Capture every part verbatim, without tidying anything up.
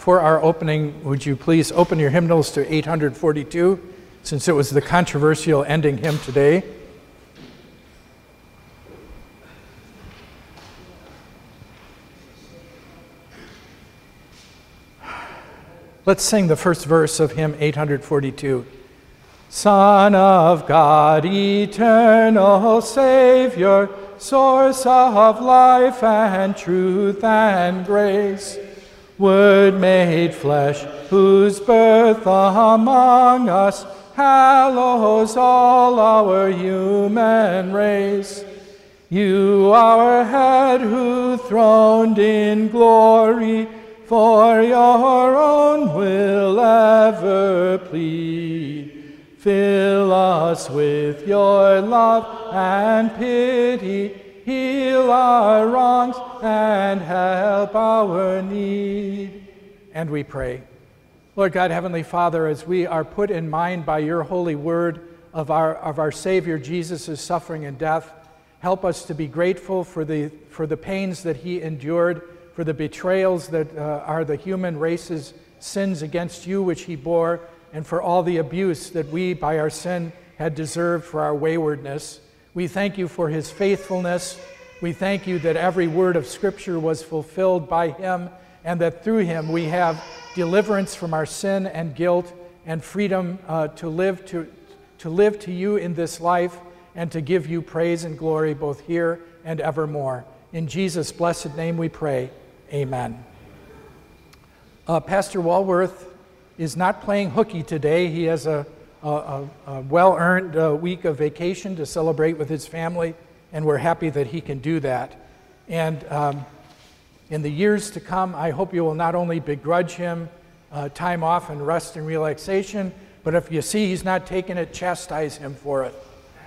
for our opening, would you please open your hymnals to eight hundred forty-two, since it was the controversial ending hymn today. Let's sing the first verse of hymn eight hundred forty-two. Son of God, eternal Savior, source of life and truth and grace, Word made flesh, whose birth among us hallows all our human race. You, our head, who throned in glory, for your own will ever plead. Fill us with your love and pity, heal our wrongs and help our need. And we pray. Lord God, Heavenly Father, as we are put in mind by your holy word of our, of our Savior Jesus' suffering and death, help us to be grateful for the, for the pains that he endured, for the betrayals that uh, are the human race's sins against you which he bore, and for all the abuse that we, by our sin, had deserved for our waywardness. We thank you for his faithfulness. We thank you that every word of Scripture was fulfilled by him, and that through him we have deliverance from our sin and guilt, and freedom uh, to live to, to live to you in this life, and to give you praise and glory both here and evermore. In Jesus' blessed name we pray. Amen. Uh, Pastor Walworth is not playing hooky today. He has a, a, a, a well-earned uh, week of vacation to celebrate with his family, and we're happy that he can do that. And um, in the years to come, I hope you will not only begrudge him uh, time off and rest and relaxation, but if you see he's not taking it, chastise him for it,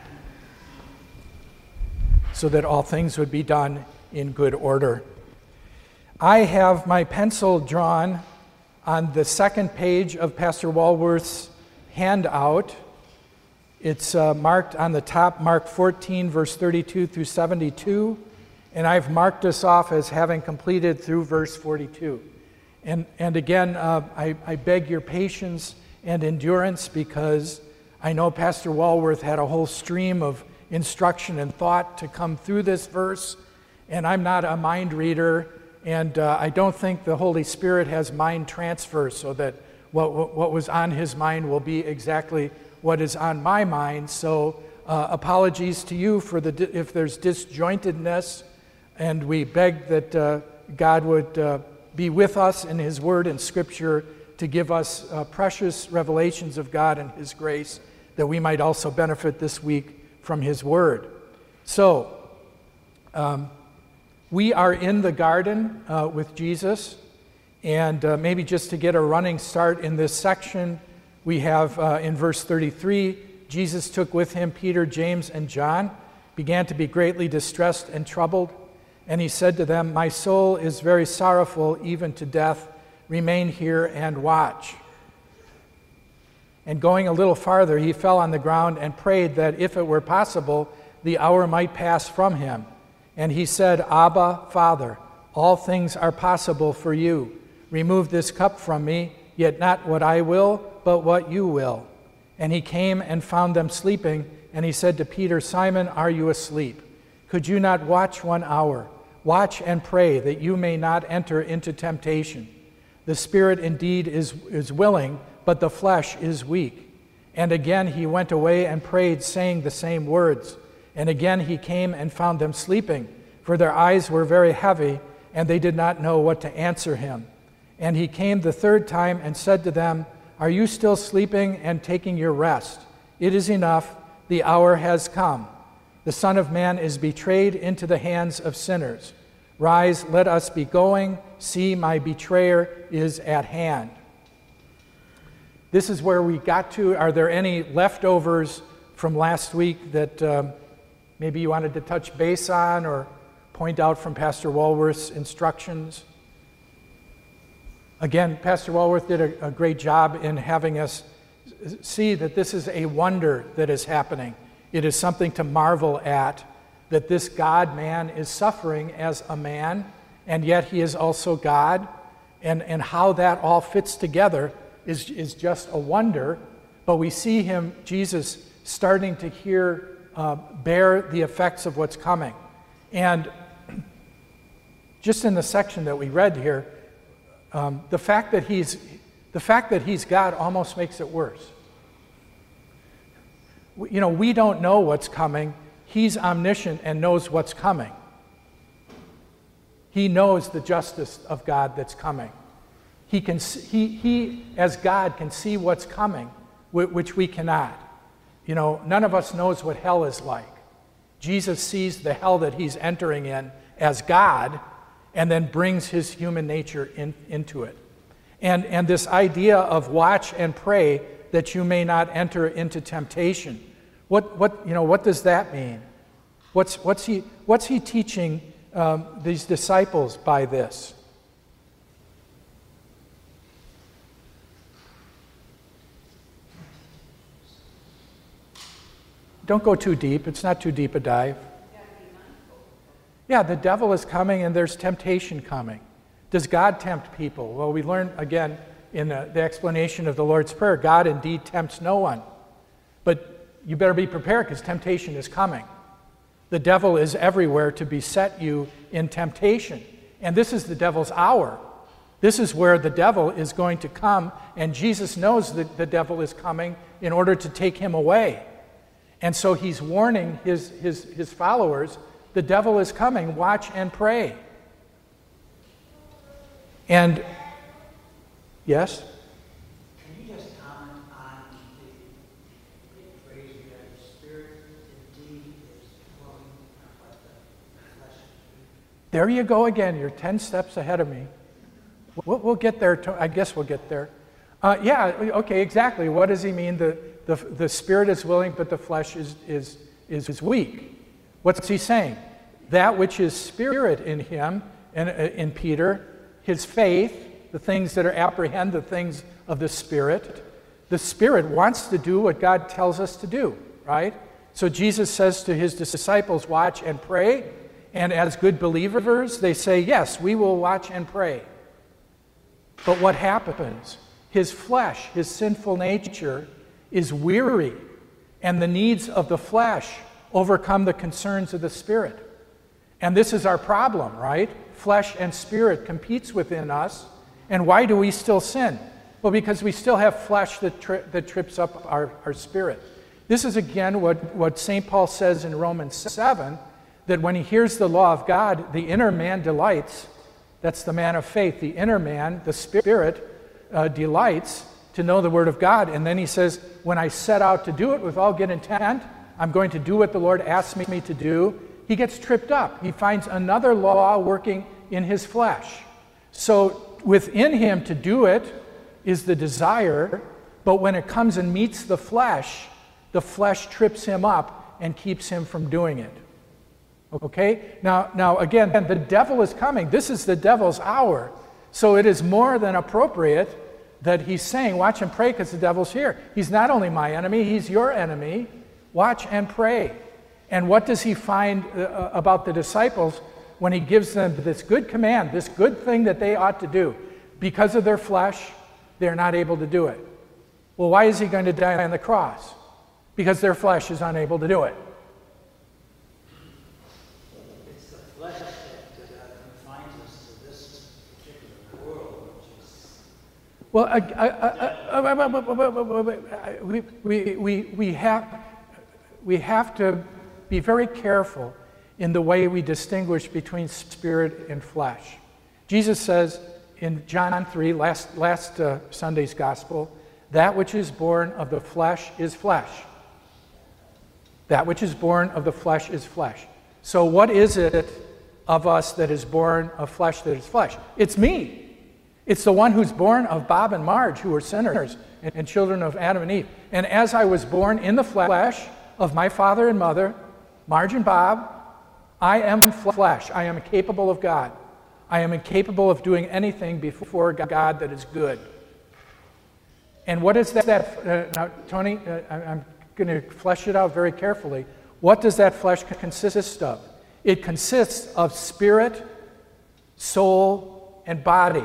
so that all things would be done in good order. I have my pencil drawn on the second page of Pastor Walworth's handout. It's uh, marked on the top, Mark fourteen, verse thirty-two through seventy-two, and I've marked us off as having completed through verse forty-two. And, and again, uh, I, I beg your patience and endurance, because I know Pastor Walworth had a whole stream of instruction and thought to come through this verse, and I'm not a mind reader, and uh, I don't think the Holy Spirit has mind transfer, so that what, what was on his mind will be exactly what is on my mind. So uh, apologies to you for the if there's disjointedness, and we beg that uh, God would uh, be with us in his word and Scripture to give us uh, precious revelations of God and his grace, that we might also benefit this week from his word. So, um, we are in the garden uh, with Jesus, and uh, maybe just to get a running start in this section, we have uh, in verse thirty-three, Jesus took with him Peter, James, and John, began to be greatly distressed and troubled, and he said to them, "My soul is very sorrowful, even to death. Remain here and watch." And going a little farther, he fell on the ground and prayed that if it were possible, the hour might pass from him. And he said, "Abba, Father, all things are possible for you. Remove this cup from me, yet not what I will, but what you will." And he came and found them sleeping, and he said to Peter, "Simon, are you asleep? Could you not watch one hour? Watch and pray, that you may not enter into temptation. The spirit indeed is, is willing, but the flesh is weak." And again he went away and prayed, saying the same words. And again he came and found them sleeping, for their eyes were very heavy, and they did not know what to answer him. And he came the third time and said to them, "Are you still sleeping and taking your rest? It is enough, the hour has come. The Son of Man is betrayed into the hands of sinners. Rise, let us be going. See, my betrayer is at hand." This is where we got to. Are there any leftovers from last week that um, maybe you wanted to touch base on or point out from Pastor Walworth's instructions? Again, Pastor Walworth did a, a great job in having us see that this is a wonder that is happening. It is something to marvel at, that this God-man is suffering as a man, and yet he is also God. And, and how that all fits together is, is just a wonder. But we see him, Jesus, starting to hear, uh, bear the effects of what's coming. And just in the section that we read here, um, the fact that he's the fact that he's God almost makes it worse. You know, we don't know what's coming. He's omniscient and knows what's coming. He knows the justice of God that's coming. He can he he as God can see what's coming, which we cannot. You know, none of us knows what hell is like. Jesus sees the hell that he's entering in as God, and then brings his human nature in, into it. And, and this idea of watch and pray that you may not enter into temptation. What, what, you know, what does that mean? What's, what's, he, what's he teaching um, these disciples by this? Don't go too deep. It's not too deep a dive. Yeah, the devil is coming and there's temptation coming. Does God tempt people? Well, we learn again in the, the explanation of the Lord's Prayer, God indeed tempts no one. But you better be prepared because temptation is coming. The devil is everywhere to beset you in temptation. And this is the devil's hour. This is where the devil is going to come, and Jesus knows that the devil is coming in order to take him away. And so he's warning his, his, his followers, the devil is coming, watch and pray. And, yes? Can you just comment on the phrase that the Spirit indeed is dwelling on what the flesh is? There you go again. You're ten steps ahead of me. We'll, we'll get there. To, I guess we'll get there. Uh, yeah, okay, exactly. What does he mean? The, the, the Spirit is willing, but the flesh is, is, is, is weak. What's he saying? That which is spirit in him, in, in Peter, his faith, the things that are apprehend, the things of the Spirit. The Spirit wants to do what God tells us to do, right? So Jesus says to his disciples, watch and pray. And as good believers, they say, yes, we will watch and pray. But what happens? His flesh, his sinful nature, is weary, and the needs of the flesh overcome the concerns of the Spirit. And this is our problem, right? Flesh and spirit competes within us. And why do we still sin? Well, because we still have flesh that, tri that trips up our, our spirit. This is again what, what Saint Paul says in Romans seven, that when he hears the law of God, the inner man delights. That's the man of faith. The inner man, the spirit, uh, delights to know the word of God. And then he says, when I set out to do it with all good intent, I'm going to do what the Lord asks me to do. He gets tripped up. He finds another law working in his flesh. So within him to do it is the desire, but when it comes and meets the flesh, the flesh trips him up and keeps him from doing it. Okay? Now, now again, the devil is coming. This is the devil's hour. So it is more than appropriate that he's saying, watch and pray because the devil's here. He's not only my enemy, he's your enemy. Watch and pray. And what does he find uh, about the disciples when he gives them this good command, this good thing that they ought to do? Because of their flesh, they're not able to do it. Well, why is he going to die on the cross? Because their flesh is unable to do it. It's the flesh that uh, confines us to this particular world, which is... Well, uh, uh, uh, we, we, we, we, have, we have to be very careful in the way we distinguish between spirit and flesh. Jesus says in John three, last, last uh, Sunday's gospel, that which is born of the flesh is flesh. That which is born of the flesh is flesh. So what is it of us that is born of flesh that is flesh? It's me. It's the one who's born of Bob and Marge, who were sinners and, and children of Adam and Eve. And as I was born in the flesh of my father and mother, Marge and Bob, I am flesh. I am incapable of God. I am incapable of doing anything before God that is good. And what is that? Uh, now, Tony, uh, I'm going to flesh it out very carefully. What does that flesh consist of? It consists of spirit, soul, and body.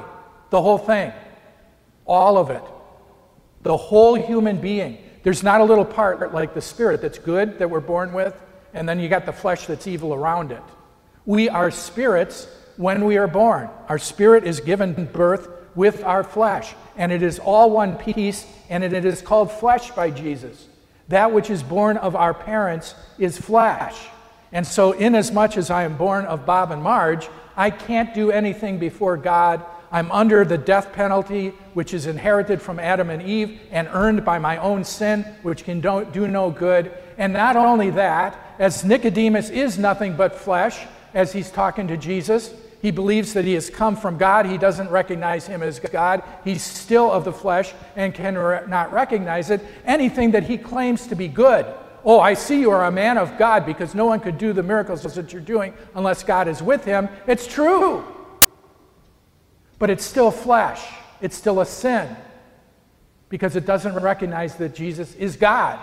The whole thing. All of it. The whole human being. There's not a little part like the spirit that's good that we're born with, and then you got the flesh that's evil around it. We are spirits when we are born. Our spirit is given birth with our flesh, and it is all one piece, and it is called flesh by Jesus. That which is born of our parents is flesh. And so inasmuch as I am born of Bob and Marge, I can't do anything before God. I'm under the death penalty, which is inherited from Adam and Eve and earned by my own sin, which can do, do no good. And not only that, as Nicodemus is nothing but flesh, as he's talking to Jesus, he believes that he has come from God. He doesn't recognize him as God. He's still of the flesh and can re- not recognize it. Anything that he claims to be good. Oh, I see you are a man of God because no one could do the miracles that you're doing unless God is with him. It's true. But it's still flesh. It's still a sin because it doesn't recognize that Jesus is God.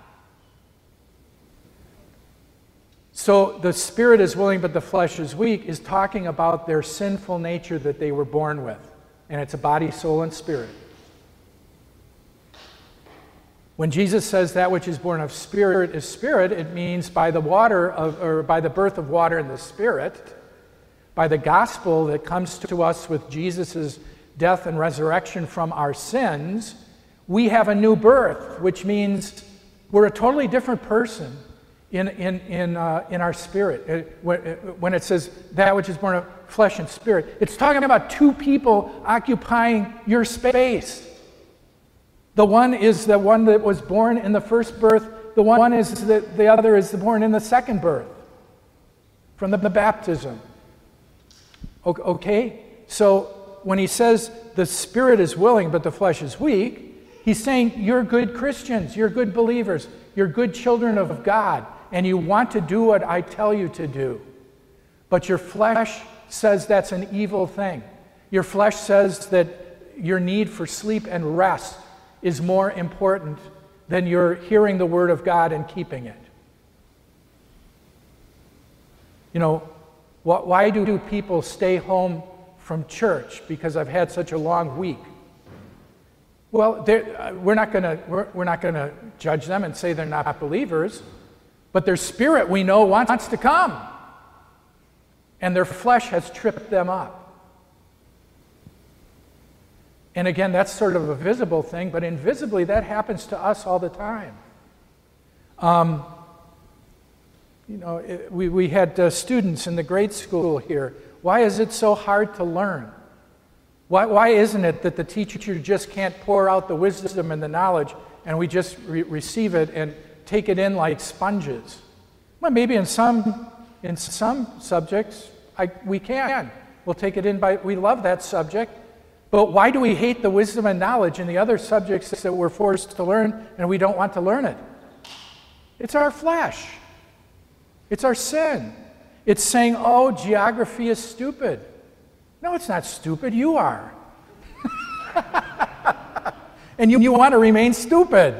So the spirit is willing, but the flesh is weak is talking about their sinful nature that they were born with. And it's a body, soul, and spirit. When Jesus says that which is born of spirit is spirit, it means by the water of, or by the birth of water in the spirit, by the gospel that comes to us with Jesus' death and resurrection from our sins, we have a new birth, which means we're a totally different person in, in, in, uh, in our spirit. It, when it says that which is born of flesh and spirit, it's talking about two people occupying your space. The one is the one that was born in the first birth. The one is the, the other is born in the second birth from the, the baptism. Okay? So when he says the spirit is willing but the flesh is weak, he's saying you're good Christians, you're good believers, you're good children of God, and you want to do what I tell you to do. But your flesh says that's an evil thing. Your flesh says that your need for sleep and rest is more important than your hearing the word of God and keeping it. You know, wh- why do people stay home from church? Because I've had such a long week. Well, we're not going to we're, we're not going to judge them and say they're not believers, but their spirit we know wants to come, and their flesh has tripped them up. And again, that's sort of a visible thing, but invisibly that happens to us all the time. Um, you know, it, we, we had uh, students in the grade school here. Why is it so hard to learn? Why, why isn't it that the teacher just can't pour out the wisdom and the knowledge and we just re- receive it and take it in like sponges? Well, maybe in some, in some subjects I, we can. We'll take it in by, we love that subject. But why do we hate the wisdom and knowledge in the other subjects that we're forced to learn and we don't want to learn it? It's our flesh. It's our sin. It's saying, oh, geography is stupid. No, it's not stupid. You are. And you, you want to remain stupid.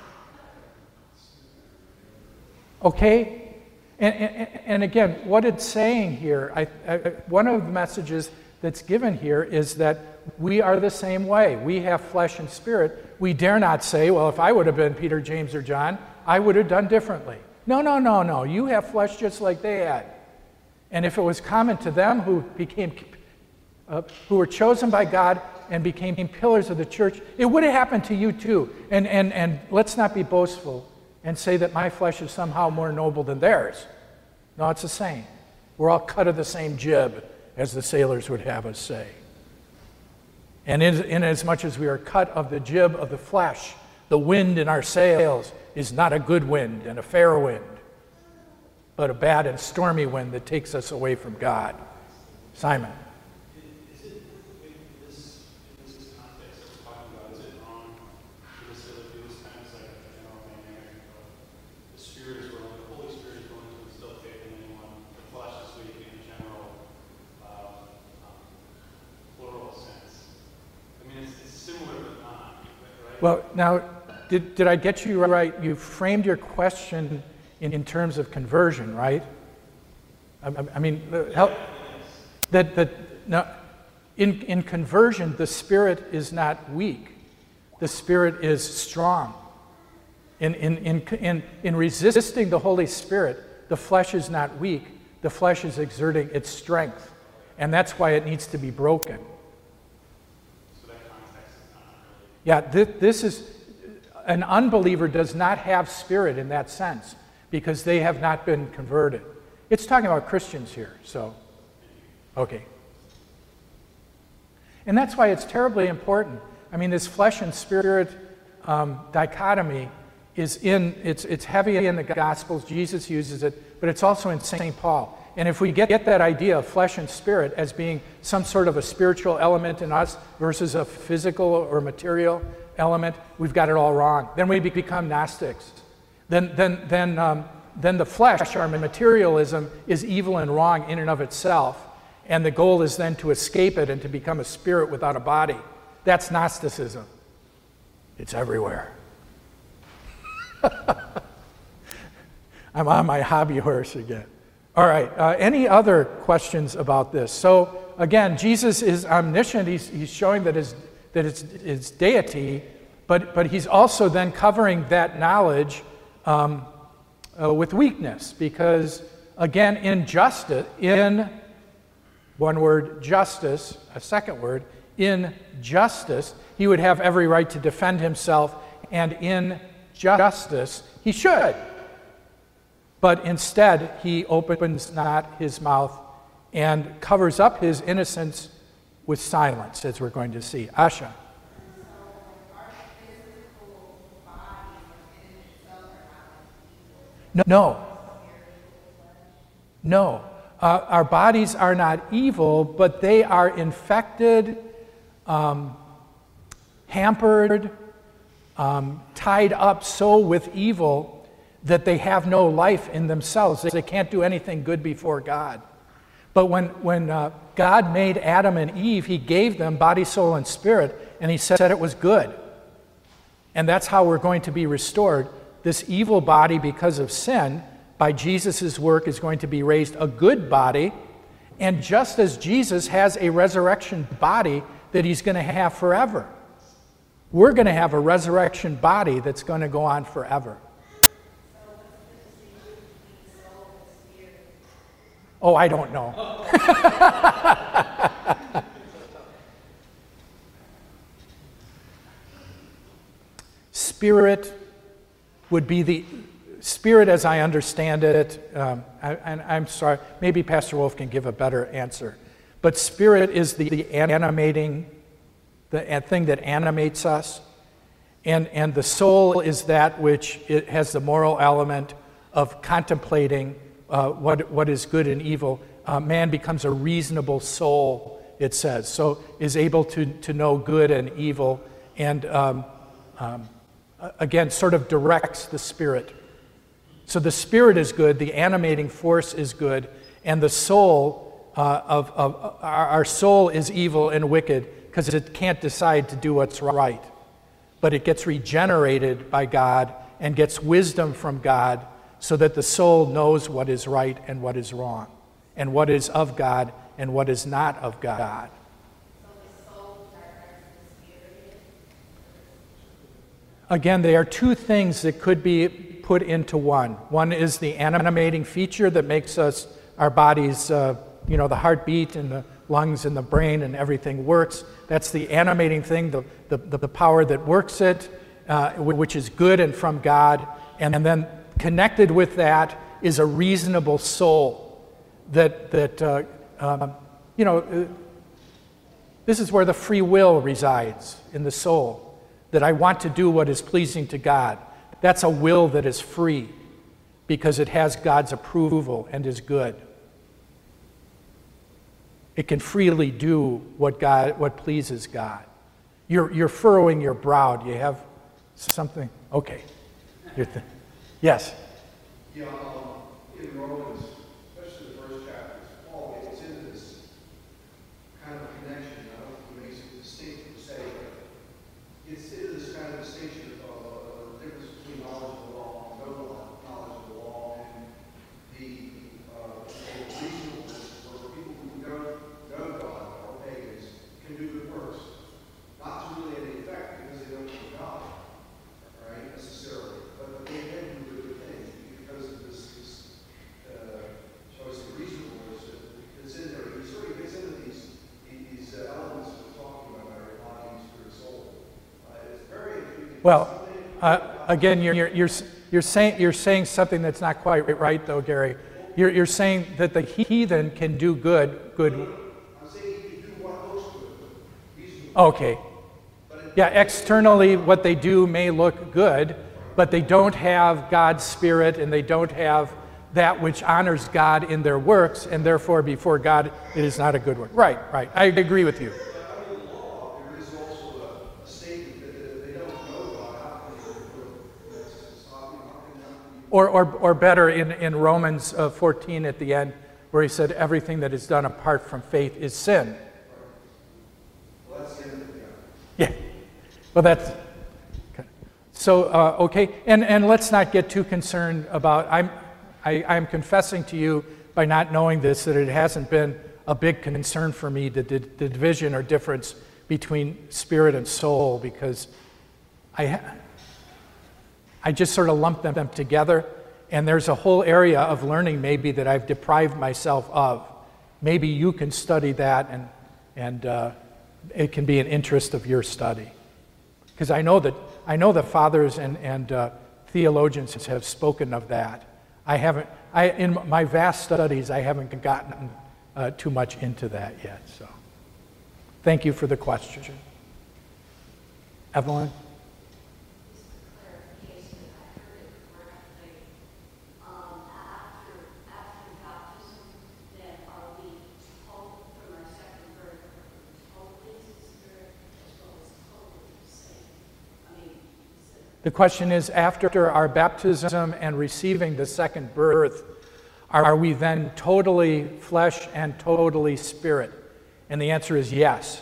Okay? And, and, and again, what it's saying here, I, I, one of the messages that's given here is that we are the same way. We have flesh and spirit. We dare not say, well, if I would have been Peter, James, or John, I would have done differently. No, no, no, no. You have flesh just like they had. And if it was common to them who became, uh, who were chosen by God and became pillars of the church, it would have happened to you too. And, and, and let's not be boastful and say that my flesh is somehow more noble than theirs. No, it's the same. We're all cut of the same jib, as the sailors would have us say. And in, in as much as we are cut of the jib of the flesh, the wind in our sails is not a good wind and a fair wind, but a bad and stormy wind that takes us away from God. Simon. Is it, in this, in this context that we're talking about, is it wrong for the sailor to do this kind of like a general dynamic of the Spirit is willing, the Holy Spirit is willing to instill faith in anyone, the flesh is weak in a general uh, um, plural sense? I mean, it's, it's similar but not, right? Well, now, did, did I get you right? You framed your question in, in terms of conversion, right? I, I mean, help, that, that, no, In, in conversion, the spirit is not weak. The spirit is strong. In, in, in, in, in resisting the Holy Spirit, the flesh is not weak. The flesh is exerting its strength. And that's why it needs to be broken. So that context is not really... Yeah, th- this is... An unbeliever does not have spirit in that sense because they have not been converted. It's talking about Christians here, so... Okay. And that's why it's terribly important. I mean, this flesh and spirit um, dichotomy is in, it's, it's heavy in the Gospels. Jesus uses it, but it's also in Saint Paul. And if we get, get that idea of flesh and spirit as being some sort of a spiritual element in us versus a physical or material element, we've got it all wrong. Then we become Gnostics. Then, then, then, um, then the flesh, our materialism, is evil and wrong in and of itself. And the goal is then to escape it and to become a spirit without a body. That's Gnosticism. It's everywhere. I'm on my hobby horse again. All right, uh, any other questions about this? So again, Jesus is omniscient. He's, he's showing that, his, that it's, it's deity, but, but he's also then covering that knowledge um, uh, with weakness, because again, in justice, in one word, justice, a second word, in justice, he would have every right to defend himself, and in justice, he should. But instead, he opens not his mouth and covers up his innocence with silence, as we're going to see. Asha. No. No. Uh, our bodies are not evil, but they are infected, um, hampered, um, tied up so with evil that they have no life in themselves. They can't do anything good before God. But when, when uh, God made Adam and Eve, he gave them body, soul, and spirit, and he said it was good. And that's how we're going to be restored. This evil body, because of sin, by Jesus' work, is going to be raised a good body. And just as Jesus has a resurrection body that he's going to have forever, we're going to have a resurrection body that's going to go on forever. Oh, I don't know. Spirit would be the spirit, as I understand it. Um, I, and I'm sorry, maybe Pastor Wolf can give a better answer. But spirit is the, the animating, the thing that animates us, and and the soul is that which it has the moral element of contemplating Uh, what, what is good and evil. Uh, man becomes a reasonable soul, it says, so is able to, to know good and evil, and um, um, again, sort of directs the spirit. So the spirit is good, the animating force is good, and the soul uh, of, of our, our soul is evil and wicked because it can't decide to do what's right. But it gets regenerated by God and gets wisdom from God, so that the soul knows what is right and what is wrong, and what is of God and what is not of God. Again, they are two things that could be put into one. One is the animating feature that makes us, our bodies, uh, you know, the heartbeat and the lungs and the brain and everything works. That's the animating thing, the, the, the power that works it, uh, which is good and from God. And, and then connected with that is a reasonable soul that, that uh, um, you know, uh, this is where the free will resides, in the soul, that I want to do what is pleasing to God. That's a will that is free because it has God's approval and is good. It can freely do what God, what pleases God. You're, you're furrowing your brow. Do you have something? Okay. You're th- Yes? Yeah, um, in Romans, especially the first chapter, Paul gets into this kind of connection. I don't think he makes it distinct to say, but it's into this kind of distinction of uh, the difference between knowledge of the law and no knowledge of the law, and the uh, reasonableness for people who don't know God or pagans Well, uh, again, you're, you're, you're, you're, saying, you're saying something that's not quite right, though, Gary. You're, you're saying that the heathen can do good, good. I'm saying he can do what looks good. He's doing Okay. Yeah, externally what they do may look good, but they don't have God's Spirit and they don't have that which honors God in their works, and therefore before God it is not a good work. Right, right. I agree with you. But under the law, there is also a, a statement that they don't know God. How can they do good? That's obvious. How can that be? Or, or, or better, in, in Romans uh, fourteen at the end, where he said everything that is done apart from faith is sin. Well, that's the end of it. Yeah. Yeah. Well, that's okay. So uh, okay, and and let's not get too concerned about. I'm I, I'm confessing to you by not knowing this that it hasn't been a big concern for me the, the, the division or difference between spirit and soul, because I ha- I just sort of lump them, them together, and there's a whole area of learning maybe that I've deprived myself of. Maybe you can study that, and and uh, it can be an interest of your study. Because I know that I know that fathers and, and uh, theologians have spoken of that. I haven't, I, in my vast studies, I haven't gotten uh, too much into that yet. So, thank you for the question. Evelyn? The question is, after our baptism and receiving the second birth, are we then totally flesh and totally spirit? And the answer is yes.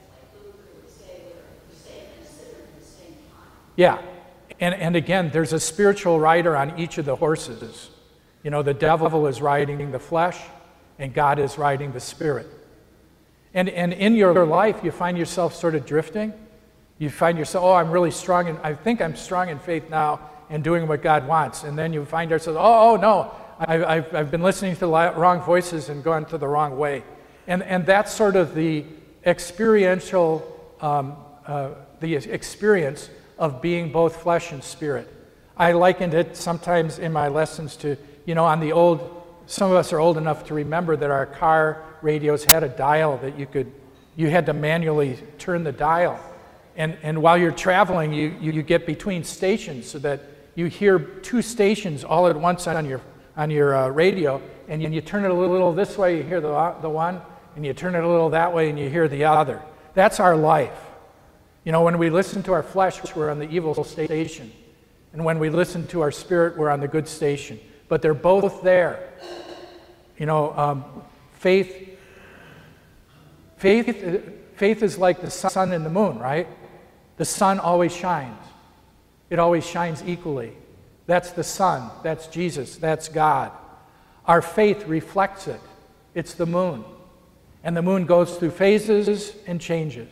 Yeah. And, and again, there's a spiritual rider on each of the horses. You know, the devil is riding the flesh, and God is riding the spirit. And, and in your life, you find yourself sort of drifting. You find yourself, oh, I'm really strong, and I think I'm strong in faith now and doing what God wants. And then you find yourself, oh, oh no, I, I've, I've been listening to the wrong voices and gone to the wrong way. And, and that's sort of the experiential, um, uh, the experience of being both flesh and spirit. I likened it sometimes in my lessons to, you know, on the old, some of us are old enough to remember that our car radios had a dial that you could, you had to manually turn the dial. And, and while you're traveling, you, you, you get between stations so that you hear two stations all at once on your, on your uh, radio, and you, and you turn it a little, little this way, you hear the, the one, and you turn it a little that way, and you hear the other. That's our life. You know, when we listen to our flesh, we're on the evil station. And when we listen to our spirit, we're on the good station. But they're both there. You know, um, faith, faith, faith is like the sun and the moon, right? The sun always shines. It always shines equally. That's the sun. That's Jesus. That's God. Our faith reflects it. It's the moon. And the moon goes through phases and changes.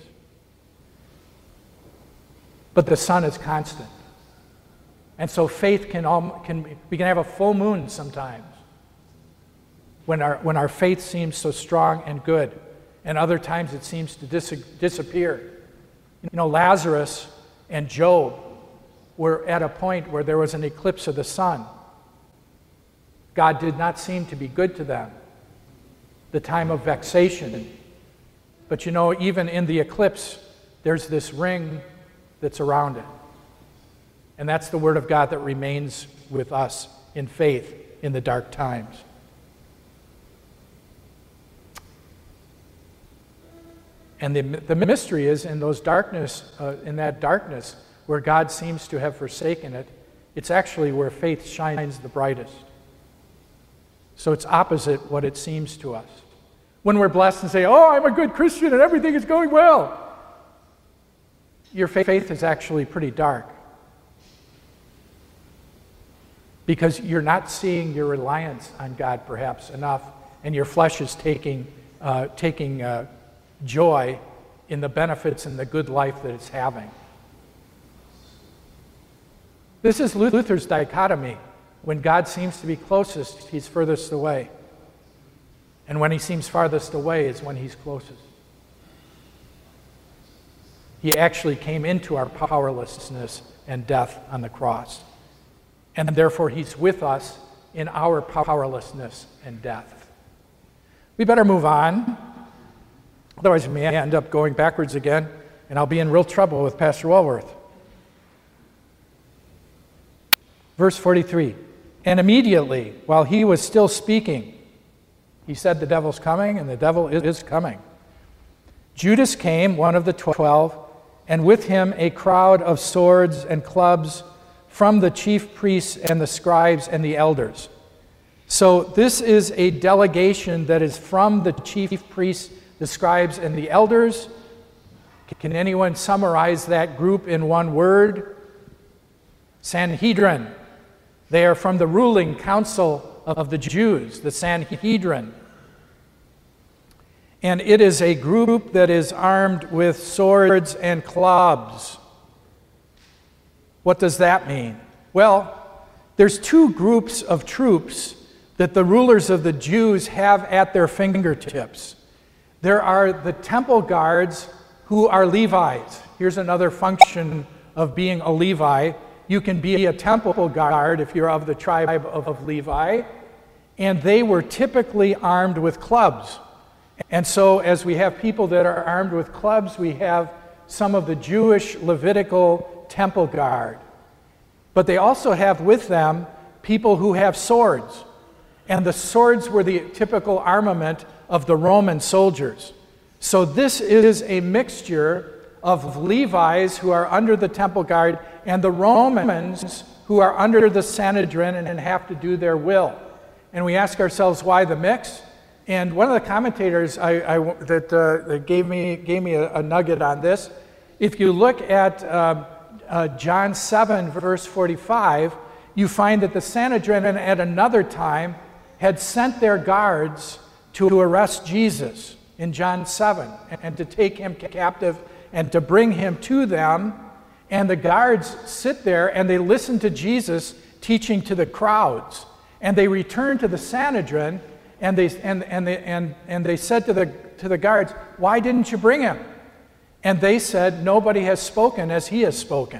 But the sun is constant. And so faith can, all, can we can have a full moon sometimes when our, when our faith seems so strong and good. And other times it seems to dis- disappear. You know, Lazarus and Job were at a point where there was an eclipse of the sun. God did not seem to be good to them. The time of vexation. But you know, even in the eclipse, there's this ring that's around it. And that's the Word of God that remains with us in faith in the dark times. And the, the mystery is in those darkness, uh, in that darkness where God seems to have forsaken it, it's actually where faith shines the brightest. So it's opposite what it seems to us. When we're blessed and say, oh, I'm a good Christian and everything is going well, your faith is actually pretty dark. Because you're not seeing your reliance on God perhaps enough, and your flesh is taking, uh, taking uh, joy in the benefits and the good life that it's having. This is Luther's dichotomy. When God seems to be closest, he's furthest away. And when he seems farthest away is when he's closest. He actually came into our powerlessness and death on the cross. And therefore, he's with us in our powerlessness and death. We better move on. Otherwise, we may end up going backwards again, and I'll be in real trouble with Pastor Walworth. Verse forty-three, and immediately, while he was still speaking, he said the devil's coming, and the devil is coming. Judas came, one of the twelve, and with him a crowd of swords and clubs from the chief priests and the scribes and the elders. So this is a delegation that is from the chief priests, the scribes, and the elders. Can anyone summarize that group in one word? Sanhedrin. They are from the ruling council of the Jews, the Sanhedrin. And it is a group that is armed with swords and clubs. What does that mean? Well, there's two groups of troops that the rulers of the Jews have at their fingertips. There are the temple guards who are Levites. Here's another function of being a Levi. You can be a temple guard if you're of the tribe of, of Levi, and they were typically armed with clubs. And so as we have people that are armed with clubs, we have some of the Jewish Levitical temple guard. But they also have with them people who have swords. And the swords were the typical armament of the Roman soldiers. So this is a mixture of Levites who are under the temple guard and the Romans who are under the Sanhedrin and have to do their will. And we ask ourselves, why the mix? And one of the commentators I, I, that, uh, that gave me, gave me a, a nugget on this, if you look at uh, uh, John seven, verse forty-five, you find that the Sanhedrin at another time had sent their guards to arrest Jesus in John seven and to take him captive and to bring him to them. And the guards sit there and they listen to Jesus teaching to the crowds. And they return to the Sanhedrin and they, and, and they, and, and they said to the, to the guards, why didn't you bring him? And they said, nobody has spoken as he has spoken.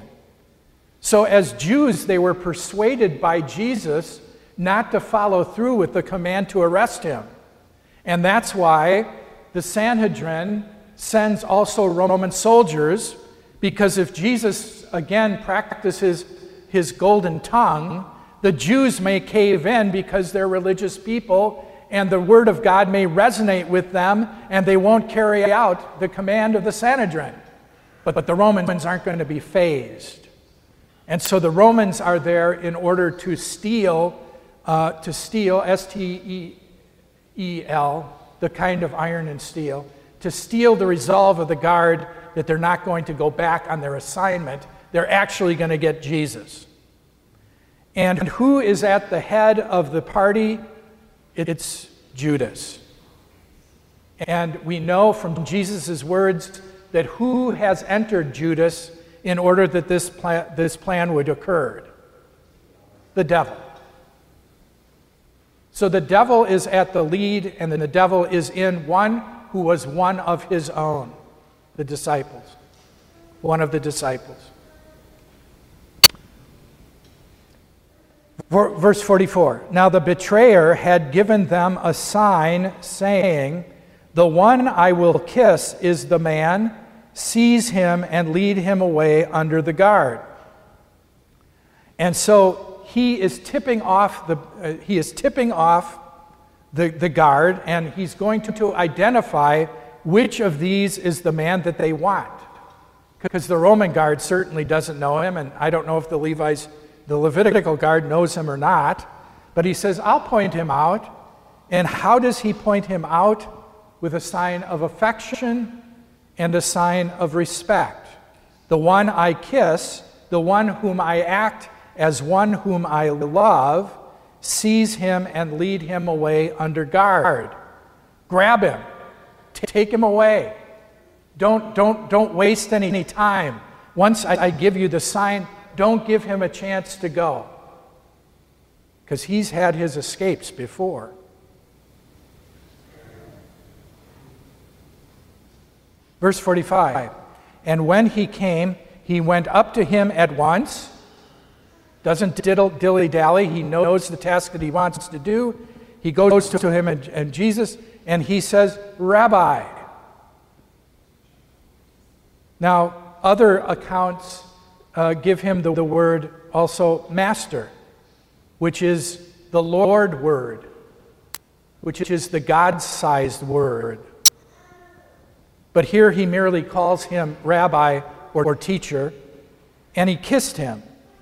So as Jews, they were persuaded by Jesus not to follow through with the command to arrest him. And that's why the Sanhedrin sends also Roman soldiers, because if Jesus again practices his golden tongue, the Jews may cave in because they're religious people, and the word of God may resonate with them, and they won't carry out the command of the Sanhedrin. But, but the Romans aren't going to be fazed. And so the Romans are there in order to steal, uh, to steal, S T E E L, the kind of iron and steel, to steal the resolve of the guard that they're not going to go back on their assignment. They're actually going to get Jesus. And who is at the head of the party? It's Judas. And we know from Jesus' words that who has entered Judas in order that this plan, this plan would occur? The devil. So the devil is at the lead, and then the devil is in one who was one of his own, the disciples. One of the disciples. Verse forty-four, now the betrayer had given them a sign, saying, the one I will kiss is the man, seize him and lead him away under the guard. And so he is tipping off the uh, he is tipping off the, the guard, and he's going to, to identify which of these is the man that they want. Because the Roman guard certainly doesn't know him, and I don't know if the Levites The Levitical guard knows him or not, but he says, I'll point him out. And how does he point him out? With a sign of affection and a sign of respect. The one I kiss, the one whom I act as one whom I love, seize him and lead him away under guard. Grab him. Take him away. Don't, don't, don't waste any time. Once I, I give you the sign, don't give him a chance to go, because he's had his escapes before. Verse forty-five, And when he came, he went up to him at once. Doesn't diddle, dilly-dally. He knows the task that he wants to do. He goes to him and, and Jesus, and he says, Rabbi. Now, other accounts uh, give him the, the word also master, which is the Lord word, which is the God-sized word. But here he merely calls him rabbi or, or teacher, and he kissed him.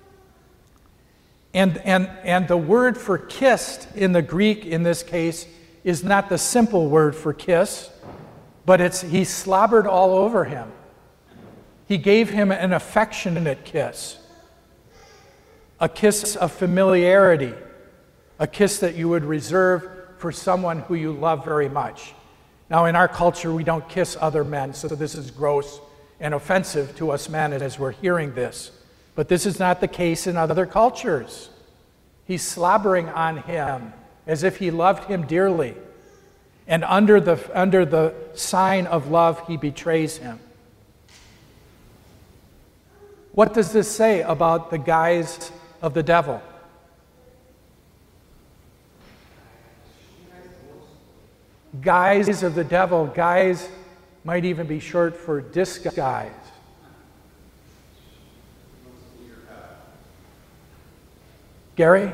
And, and, and the word for kissed in the Greek in this case is not the simple word for kiss, but it's he slobbered all over him. He gave him an affectionate kiss, a kiss of familiarity, a kiss that you would reserve for someone who you love very much. Now, in our culture, we don't kiss other men, so this is gross and offensive to us men as we're hearing this. But this is not the case in other cultures. He's slobbering on him as if he loved him dearly. And under the, under the sign of love, he betrays him. What does this say about the guise of the devil? Guise of the devil. Guise might even be short for disguise. Gary?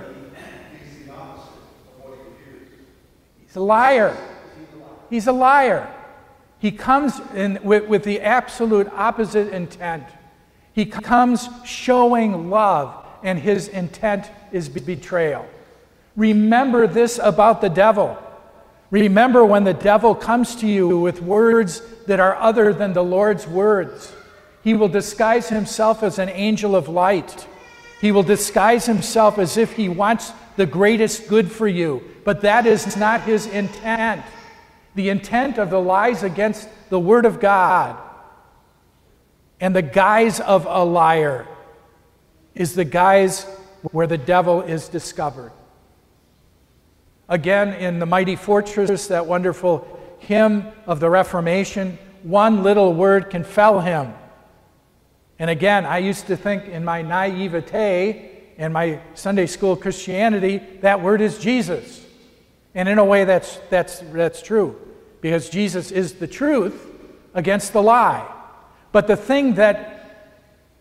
He's a liar. He's a liar. He comes in with, with the absolute opposite intent. He comes showing love, and his intent is betrayal. Remember this about the devil. Remember when the devil comes to you with words that are other than the Lord's words. He will disguise himself as an angel of light. He will disguise himself as if he wants the greatest good for you, but that is not his intent. The intent of the lies against the Word of God and the guise of a liar is the guise where the devil is discovered. Again, in The Mighty Fortress, that wonderful hymn of the Reformation, one little word can fell him. And again, I used to think in my naivete and my Sunday school Christianity, that word is Jesus. And in a way, that's, that's, that's true, because Jesus is the truth against the lie. But the thing that,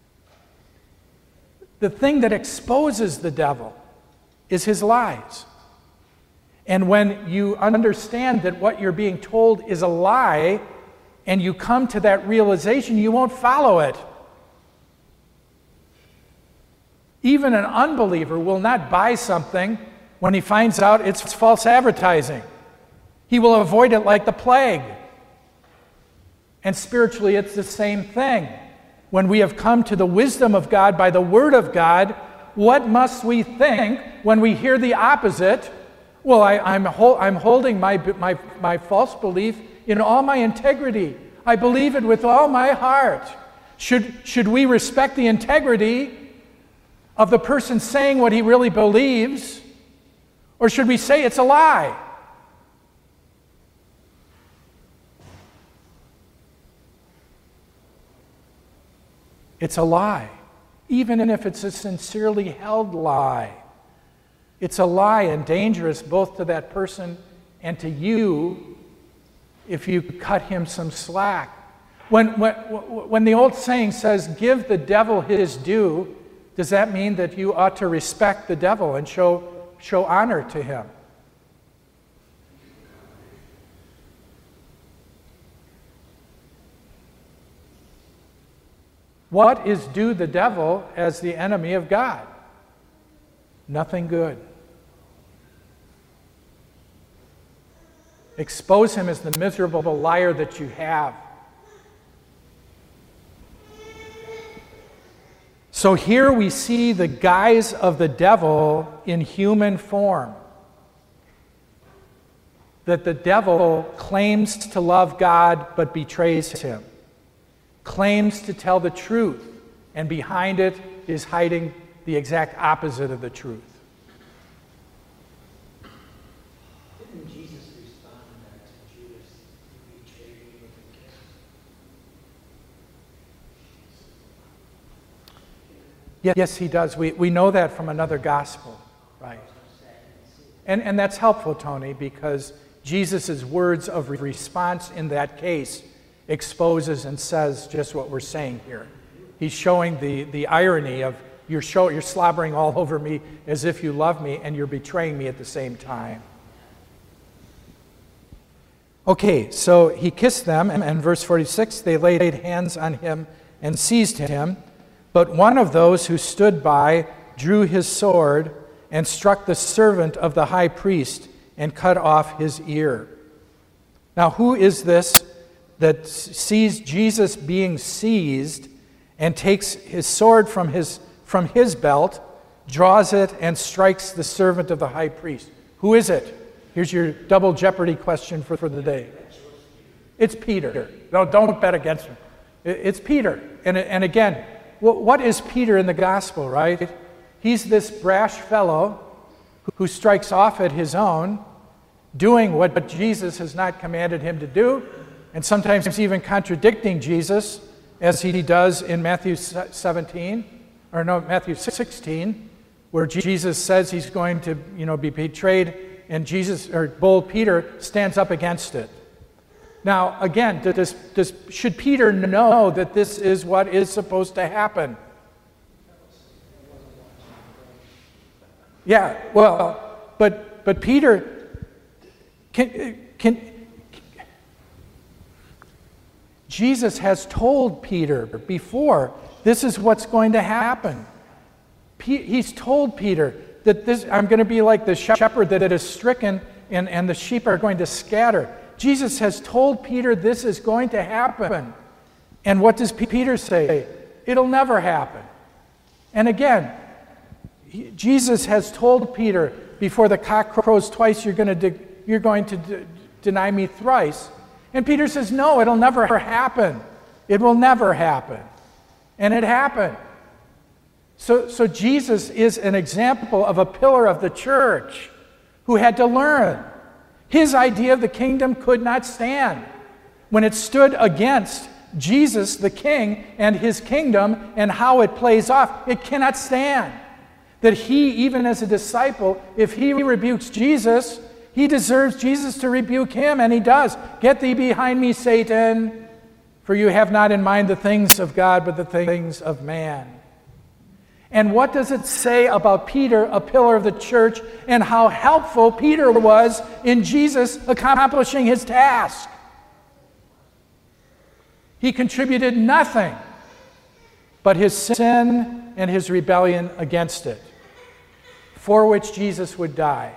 the thing that exposes the devil is his lies. And when you understand that what you're being told is a lie, and you come to that realization, you won't follow it. Even an unbeliever will not buy something when he finds out it's false advertising. He will avoid it like the plague. And spiritually, it's the same thing. When we have come to the wisdom of God by the Word of God, what must we think when we hear the opposite? Well, I, I'm, hol- I'm holding my, my, my false belief in all my integrity. I believe it with all my heart. Should, should we respect the integrity of the person saying what he really believes, or should we say it's a lie? It's a lie, even if it's a sincerely held lie. It's a lie and dangerous both to that person and to you if you cut him some slack. When, when, when the old saying says, give the devil his due, does that mean that you ought to respect the devil and show, show honor to him? What is due the devil as the enemy of God? Nothing good. Expose him as the miserable liar that you have. So here we see the guise of the devil in human form. That the devil claims to love God but betrays him. Claims to tell the truth, and behind it is hiding the exact opposite of the truth. Didn't Jesus respond to that to Judas, who betrayed you with a kiss? Yes, he does. We, we know that from another gospel, right? And, and that's helpful, Tony, because Jesus' words of response in that case exposes and says just what we're saying here. He's showing the, the irony of you're, show, you're slobbering all over me as if you love me, and you're betraying me at the same time. Okay, so he kissed them, and in verse forty-six, they laid hands on him and seized him. But one of those who stood by drew his sword and struck the servant of the high priest and cut off his ear. Now, who is this that sees Jesus being seized and takes his sword from his, from his belt, draws it, and strikes the servant of the high priest? Who is it? Here's your double jeopardy question for, for the day. It's Peter. No, don't bet against him. It's Peter. And, and again, what is Peter in the gospel, right? He's this brash fellow who strikes off at his own, doing what Jesus has not commanded him to do, and sometimes even contradicting Jesus, as he does in Matthew seventeen, or no, Matthew sixteen, where Jesus says he's going to, you know, be betrayed, and Jesus, or bold Peter, stands up against it. Now, again, does, does, should Peter know that this is what is supposed to happen? Yeah, well, but but Peter, can, can, Jesus has told Peter before, this is what's going to happen. He's told Peter that this, I'm going to be like the shepherd that is stricken and, and the sheep are going to scatter. Jesus has told Peter this is going to happen. And what does Peter say? It'll never happen. And again, he, Jesus has told Peter, before the cock crows twice, you're going to, de, you're going to de, deny me thrice. And Peter says, no, it'll never happen. It will never happen. And it happened. So, so Jesus is an example of a pillar of the church who had to learn. His idea of the kingdom could not stand. When it stood against Jesus, the king, and his kingdom and how it plays off, it cannot stand. That he, even as a disciple, if he rebukes Jesus, he deserves Jesus to rebuke him, and he does. Get thee behind me, Satan, for you have not in mind the things of God, but the things of man. And what does it say about Peter, a pillar of the church, and how helpful Peter was in Jesus accomplishing his task? He contributed nothing but his sin and his rebellion against it, for which Jesus would die.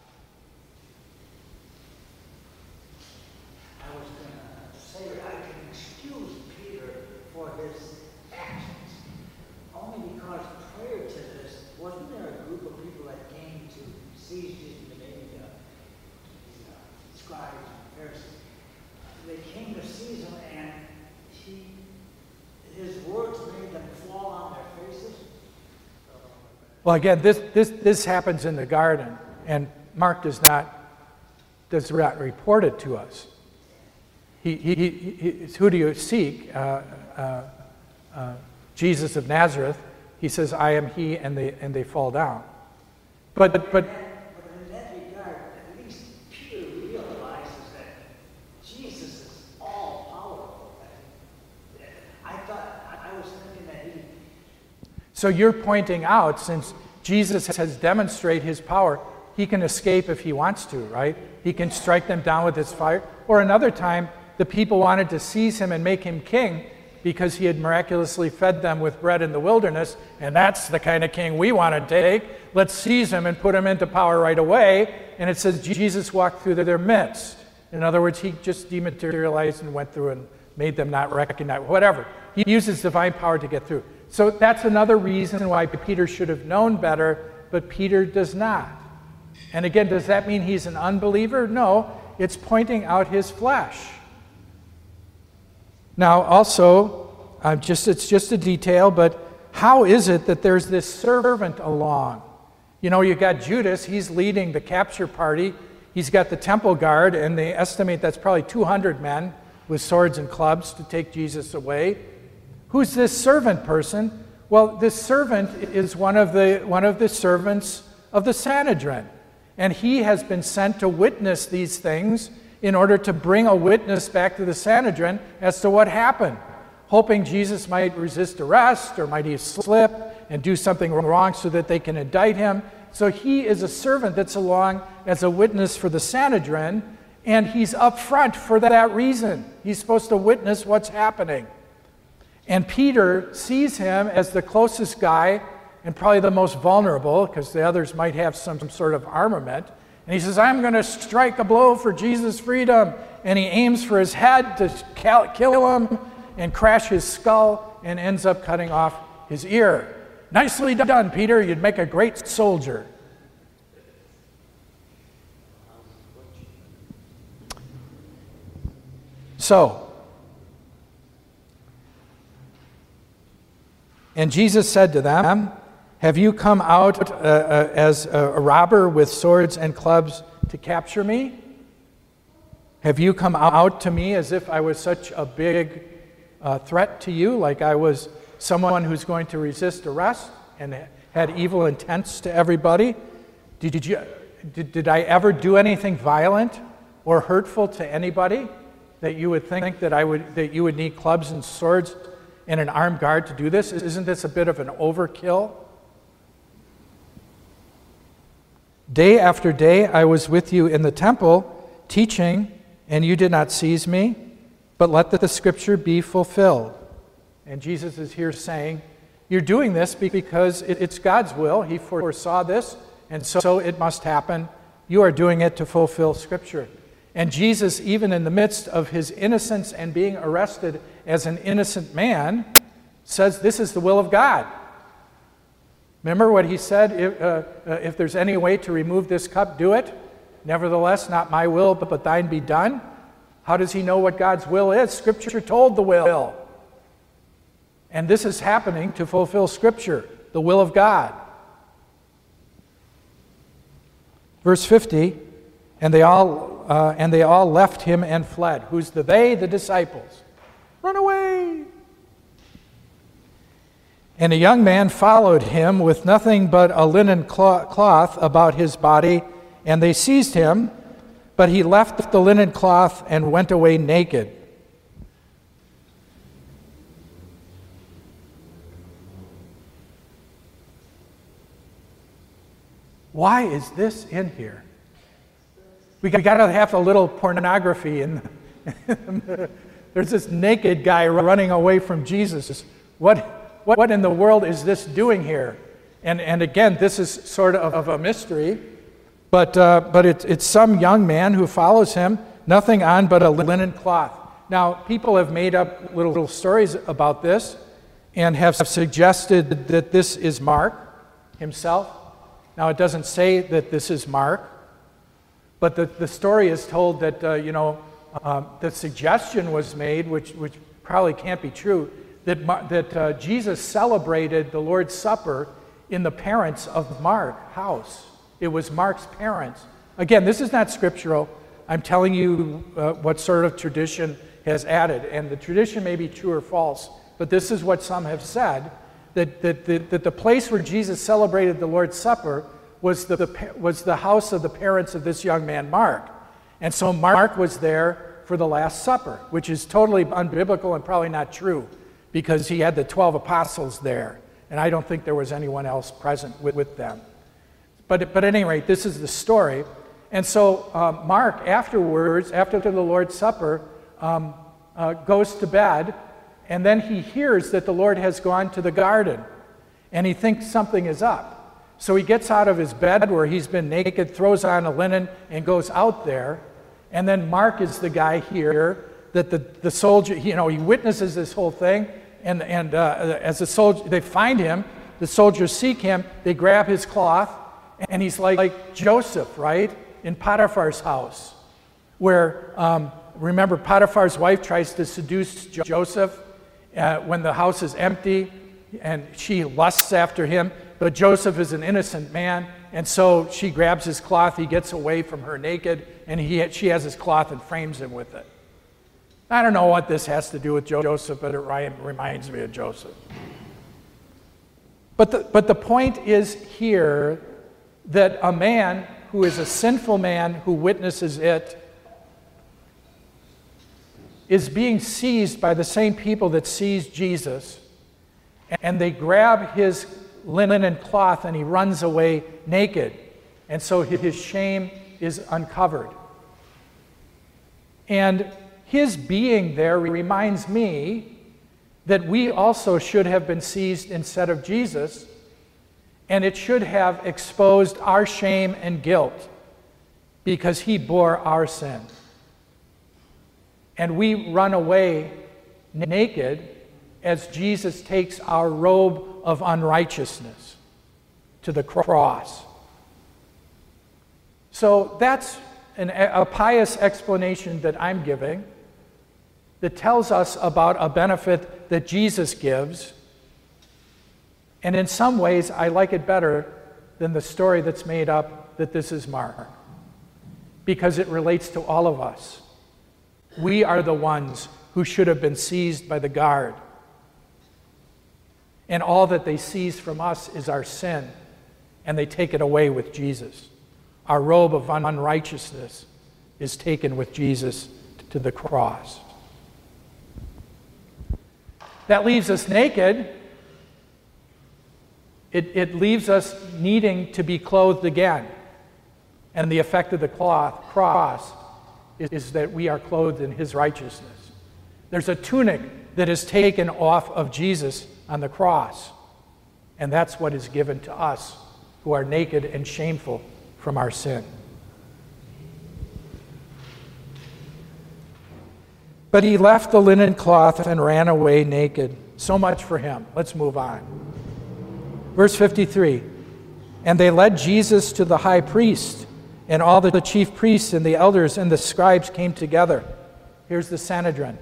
I was going to say I can excuse Peter for his actions, only because prior to this, wasn't there a group of people that came to seize Jesus, maybe the, the uh, scribes and Pharisees? They came to seize him, and he, his words made them fall on their faces. Well, again, this, this, this happens in the garden, and Mark does not, does not report it to us. He, he, he, he, who do you seek? Uh, uh, uh, Jesus of Nazareth. He says, I am he, and they, and they fall down. But, but, but But in that regard, at least Peter realizes that Jesus is all powerful. I thought, I was thinking that he so you're pointing out, since Jesus has demonstrated his power, he can escape if he wants to, right? He can strike them down with his fire. Or another time, the people wanted to seize him and make him king because he had miraculously fed them with bread in the wilderness, and that's the kind of king we want to take. Let's seize him and put him into power right away. And it says Jesus walked through their midst. In other words, he just dematerialized and went through and made them not recognize, whatever. He uses divine power to get through. So that's another reason why Peter should have known better, but Peter does not. And again, does that mean he's an unbeliever? No, it's pointing out his flesh. Now, also, uh, just it's just a detail, but how is it that there's this servant along? You know, you got Judas, he's leading the capture party. He's got the temple guard, and they estimate that's probably two hundred men with swords and clubs to take Jesus away. Who's this servant person? Well, this servant is one of the, one of the servants of the Sanhedrin. And he has been sent to witness these things in order to bring a witness back to the Sanhedrin as to what happened, hoping Jesus might resist arrest or might he slip and do something wrong so that they can indict him. So he is a servant that's along as a witness for the Sanhedrin, and he's up front for that reason. He's supposed to witness what's happening. And Peter sees him as the closest guy and probably the most vulnerable, because the others might have some sort of armament. And he says, I'm going to strike a blow for Jesus' freedom. And he aims for his head to kill him and crash his skull and ends up cutting off his ear. Nicely done, Peter. You'd make a great soldier. So, and Jesus said to them, have you come out uh, uh, as a, a robber with swords and clubs to capture me? Have you come out to me as if I was such a big uh, threat to you, like I was someone who's going to resist arrest and had evil intents to everybody? Did, did, you, did, did I ever do anything violent or hurtful to anybody that you would think that I would that you would need clubs and swords and an armed guard to do this? Isn't this a bit of an overkill? Day after day I was with you in the temple teaching, and you did not seize me, but let the scripture be fulfilled. And Jesus is here saying, you're doing this because it's God's will. He foresaw this, and so it must happen. You are doing it to fulfill scripture. And Jesus, even in the midst of his innocence and being arrested as an innocent man, says this is the will of God. Remember what he said, if, uh, uh, if there's any way to remove this cup, do it. Nevertheless, not my will, but, but thine be done. How does he know what God's will is? Scripture told the will. And this is happening to fulfill Scripture, the will of God. Verse fifty, and they all uh, and they all left him and fled. Who's the they? The disciples. Run away! And a young man followed him with nothing but a linen cloth about his body, and they seized him, but he left the linen cloth and went away naked. Why is this in here? We got to have a little pornography in. There's this naked guy running away from Jesus. What? What in the world is this doing here? And and again, this is sort of, of a mystery, but uh, but it, it's some young man who follows him, nothing on but a linen cloth. Now, people have made up little, little stories about this and have suggested that this is Mark himself. Now, it doesn't say that this is Mark, but the, the story is told that, uh, you know, um, the suggestion was made, which, which probably can't be true, that, that uh, Jesus celebrated the Lord's Supper in the parents of Mark's house. It was Mark's parents. Again, this is not scriptural. I'm telling you uh, what sort of tradition has added, and the tradition may be true or false, but this is what some have said, that, that, that, that the place where Jesus celebrated the Lord's Supper was the, the, was the house of the parents of this young man, Mark. And so Mark was there for the Last Supper, which is totally unbiblical and probably not true, because he had the twelve apostles there, and I don't think there was anyone else present with, with them. But, but at any rate, this is the story. And so uh, Mark, afterwards, after the Lord's Supper, um, uh, goes to bed, and then he hears that the Lord has gone to the garden, and he thinks something is up. So he gets out of his bed where he's been naked, throws on a linen, and goes out there. And then Mark is the guy here that the, the soldier, you know, he witnesses this whole thing, and, and uh, as the soldier, they find him, the soldiers seek him, they grab his cloth, and he's like, like Joseph, right, in Potiphar's house, where, um, remember, Potiphar's wife tries to seduce Joseph uh, when the house is empty, and she lusts after him, but Joseph is an innocent man, and so she grabs his cloth, he gets away from her naked, and he, she has his cloth and frames him with it. I don't know what this has to do with Joseph, but it reminds me of Joseph. But the, but the point is here that a man who is a sinful man who witnesses it is being seized by the same people that seized Jesus, and they grab his linen cloth and he runs away naked, and so his shame is uncovered. And his being there reminds me that we also should have been seized instead of Jesus, and it should have exposed our shame and guilt because he bore our sin. And we run away naked as Jesus takes our robe of unrighteousness to the cross. So that's an, a pious explanation that I'm giving that tells us about a benefit that Jesus gives. And in some ways, I like it better than the story that's made up that this is Mark, because it relates to all of us. We are the ones who should have been seized by the guard. And all that they seize from us is our sin, and they take it away with Jesus. Our robe of unrighteousness is taken with Jesus to the cross. That leaves us naked. It, it leaves us needing to be clothed again. And the effect of the cloth, cross is, is that we are clothed in his righteousness. There's a tunic that is taken off of Jesus on the cross. And that's what is given to us who are naked and shameful from our sin. But he left the linen cloth and ran away naked. So much for him. Let's move on. Verse fifty-three, and they led Jesus to the high priest, and all the chief priests and the elders and the scribes came together. Here's the Sanhedrin.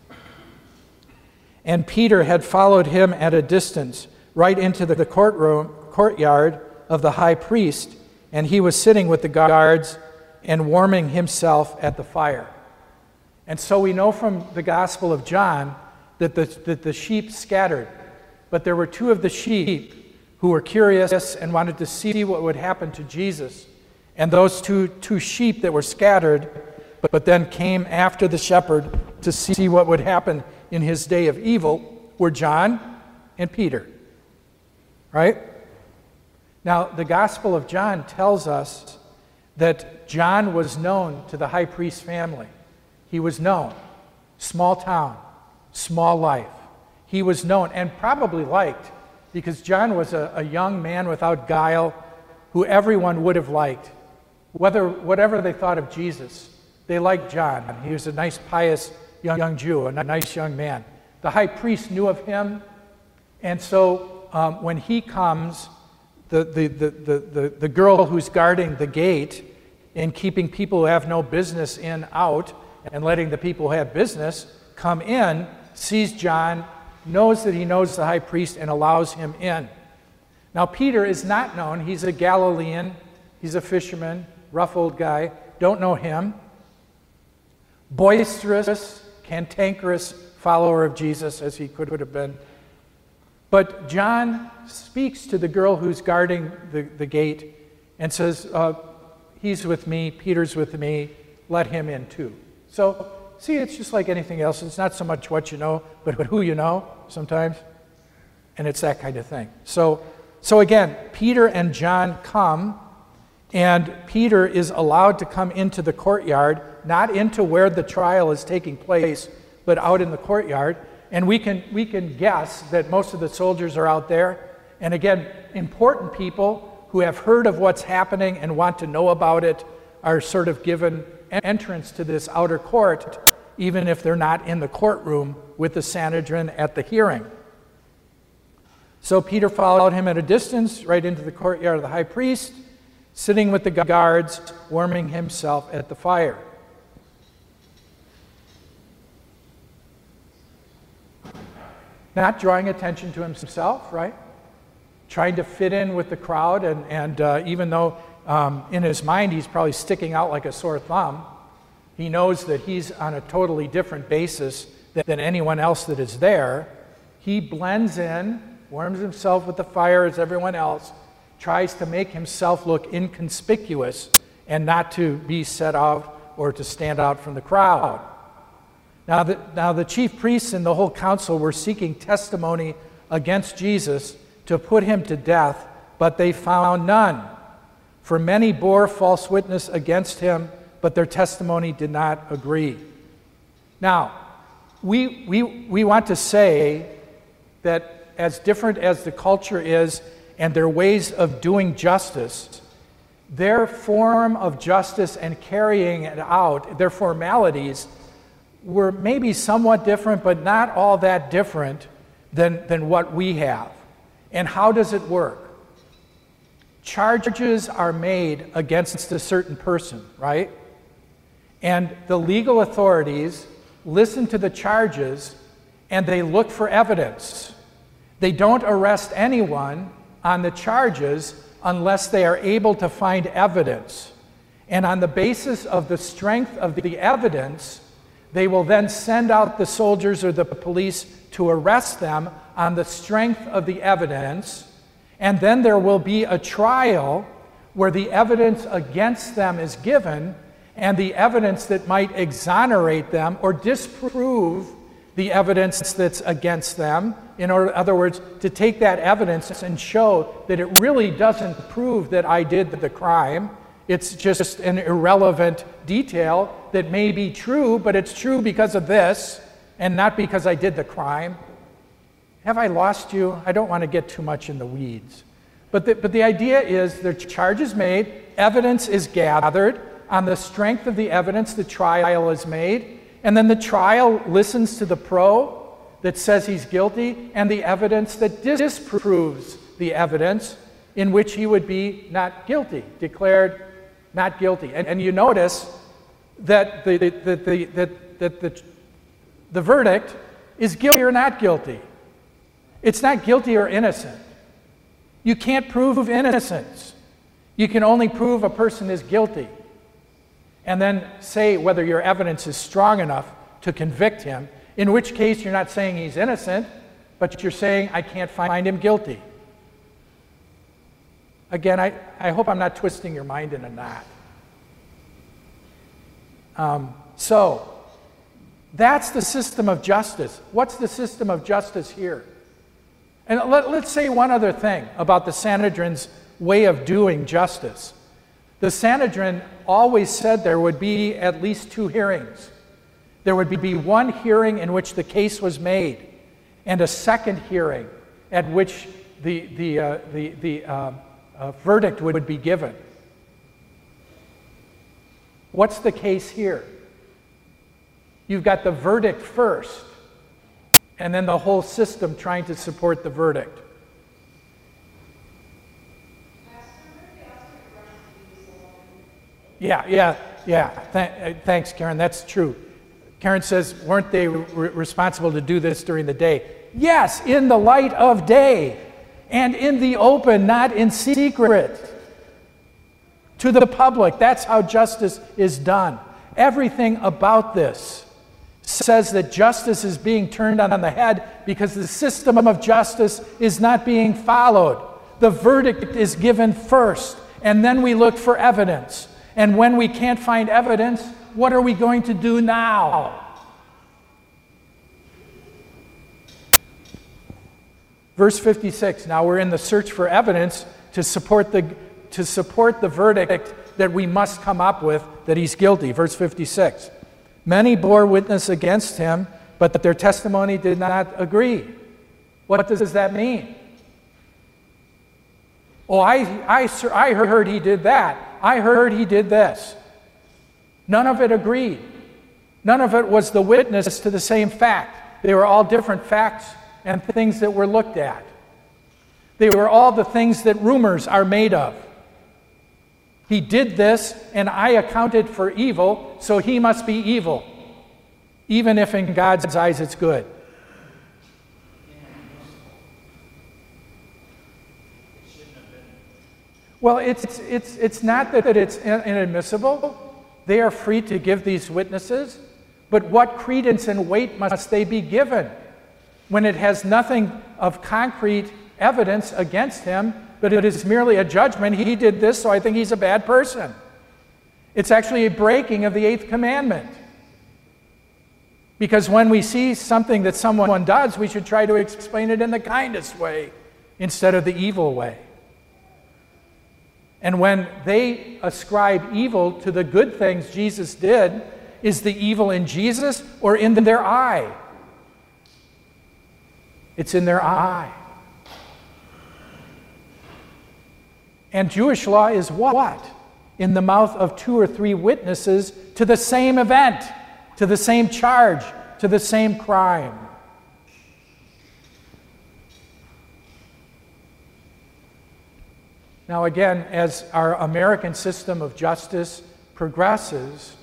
And Peter had followed him at a distance, right into the courtroom, courtyard of the high priest, and he was sitting with the guards and warming himself at the fire. And so we know from the Gospel of John that the, that the sheep scattered, but there were two of the sheep who were curious and wanted to see what would happen to Jesus. And those two, two sheep that were scattered, but, but then came after the shepherd to see what would happen in his day of evil, were John and Peter. Right? Now, the Gospel of John tells us that John was known to the high priest's family. He was known. Small town, small life. He was known and probably liked, because John was a, a young man without guile who everyone would have liked. Whether, whatever they thought of Jesus, they liked John. He was a nice, pious young, young Jew, a nice young man. The high priest knew of him, and so um, when he comes, the, the, the, the, the, the girl who's guarding the gate and keeping people who have no business in out and letting the people who have business come in, sees John, knows that he knows the high priest, and allows him in. Now, Peter is not known. He's a Galilean. He's a fisherman, rough old guy. Don't know him. Boisterous, cantankerous follower of Jesus, as he could have been. But John speaks to the girl who's guarding the, the gate and says, uh, he's with me, Peter's with me, let him in too. So, see, it's just like anything else. It's not so much what you know, but who you know sometimes. And it's that kind of thing. So, so again, Peter and John come, and Peter is allowed to come into the courtyard, not into where the trial is taking place, but out in the courtyard. And we can, we can guess that most of the soldiers are out there. And again, important people who have heard of what's happening and want to know about it are sort of given entrance to this outer court, even if they're not in the courtroom with the Sanhedrin at the hearing. So Peter followed him at a distance, right into the courtyard of the high priest, sitting with the guards, warming himself at the fire. Not drawing attention to himself, right? Trying to fit in with the crowd, and, and uh, even though um, in his mind he's probably sticking out like a sore thumb, he knows that he's on a totally different basis than, than anyone else that is there. He blends in warms himself with the fire as everyone else, tries to make himself look inconspicuous and not to be set out or to stand out from the crowd. Now the, now the chief priests and the whole council were seeking testimony against Jesus to put him to death, but they found none. For many bore false witness against him, but their testimony did not agree. Now, we, we, we want to say that as different as the culture is and their ways of doing justice, their form of justice and carrying it out, their formalities, were maybe somewhat different, but not all that different than, than what we have. And how does it work? Charges are made against a certain person, right? And the legal authorities listen to the charges and they look for evidence. They don't arrest anyone on the charges unless they are able to find evidence. And on the basis of the strength of the evidence, they will then send out the soldiers or the police to arrest them on the strength of the evidence. And then there will be a trial where the evidence against them is given, and the evidence that might exonerate them or disprove the evidence that's against them. In other words, to take that evidence and show that it really doesn't prove that I did the crime. It's just an irrelevant detail that may be true, but it's true because of this and not because I did the crime. Have I lost you? I don't want to get too much in the weeds. But the, but the idea is the charge is made, evidence is gathered, on the strength of the evidence the trial is made, and then the trial listens to the pro that says he's guilty and the evidence that disproves the evidence in which he would be not guilty, declared not guilty. And, and you notice that the, the, the, the, that, that the, the verdict is guilty or not guilty. It's not guilty or innocent. You can't prove innocence. You can only prove a person is guilty. And then say whether your evidence is strong enough to convict him, in which case you're not saying he's innocent, but you're saying I can't find him guilty. Again, I, I hope I'm not twisting your mind in a knot. Um, so, that's the system of justice. What's the system of justice here? And let, let's say one other thing about the Sanhedrin's way of doing justice. The Sanhedrin always said there would be at least two hearings. There would be one hearing in which the case was made, and a second hearing at which the, the, uh, the, the uh, uh, verdict would be given. What's the case here? You've got the verdict first, and then the whole system trying to support the verdict. Yeah, yeah, yeah. Th- thanks, Karen. That's true. Karen says, weren't they re- responsible to do this during the day? Yes, in the light of day and in the open, not in secret. To the public, that's how justice is done. Everything about this says that justice is being turned on the head because the system of justice is not being followed. The verdict is given first, and then we look for evidence. And when we can't find evidence, what are we going to do now? Verse fifty-six, now we're in the search for evidence to support the, to support the verdict that we must come up with that he's guilty. Verse fifty-six, many bore witness against him, but that their testimony did not agree. What does that mean? Oh, I, I, I heard he did that. I heard he did this. None of it agreed. None of it was the witness to the same fact. They were all different facts and things that were looked at. They were all the things that rumors are made of. He did this, and I accounted for evil, so he must be evil, even if in God's eyes it's good. Well, it's, it's, it's not that it's inadmissible. They are free to give these witnesses, but what credence and weight must they be given when it has nothing of concrete evidence against him, but it is merely a judgment. He did this, so I think he's a bad person. It's actually a breaking of the eighth commandment. Because when we see something that someone does, we should try to explain it in the kindest way instead of the evil way. And when they ascribe evil to the good things Jesus did, is the evil in Jesus or in their eye? It's in their eye. And Jewish law is what? In the mouth of two or three witnesses to the same event, to the same charge, to the same crime. Now again, as our American system of justice progresses,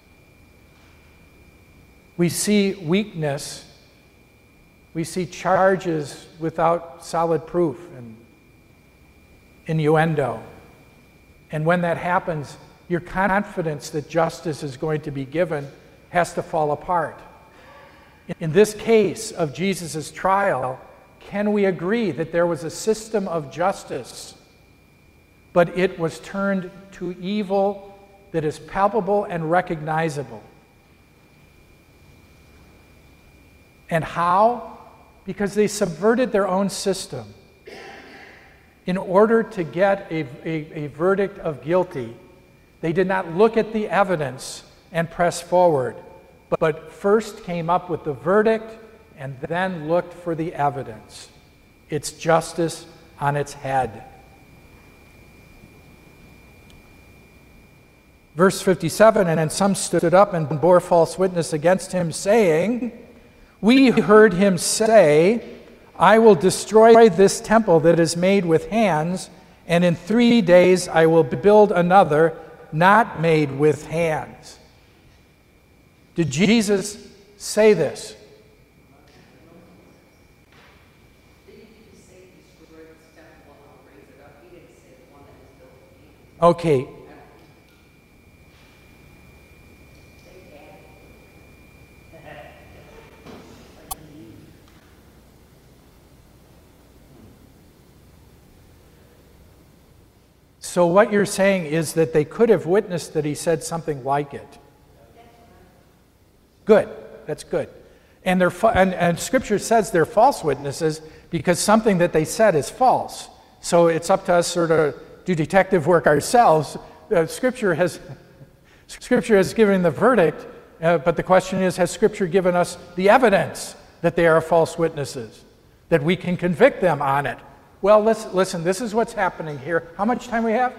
we see weakness, we see charges without solid proof and innuendo. And when that happens, your confidence that justice is going to be given has to fall apart. In this case of Jesus' trial, can we agree that there was a system of justice, but it was turned to evil that is palpable and recognizable? And how? Because they subverted their own system. In order to get a, a, a verdict of guilty, they did not look at the evidence and press forward, but, but first came up with the verdict and then looked for the evidence. It's justice on its head. Verse fifty-seven, and then some stood up and bore false witness against him, saying, "We heard him say, I will destroy this temple that is made with hands, and in three days I will build another not made with hands." Did Jesus say this? Okay. So what you're saying is that they could have witnessed that he said something like it. Good. That's good. And, they're fa- and, and Scripture says they're false witnesses because something that they said is false. So it's up to us sort of do detective work ourselves. Uh, Scripture has Scripture has given the verdict, uh, but the question is, has Scripture given us the evidence that they are false witnesses, that we can convict them on it? Well, let's, listen, this is what's happening here. How much time we have?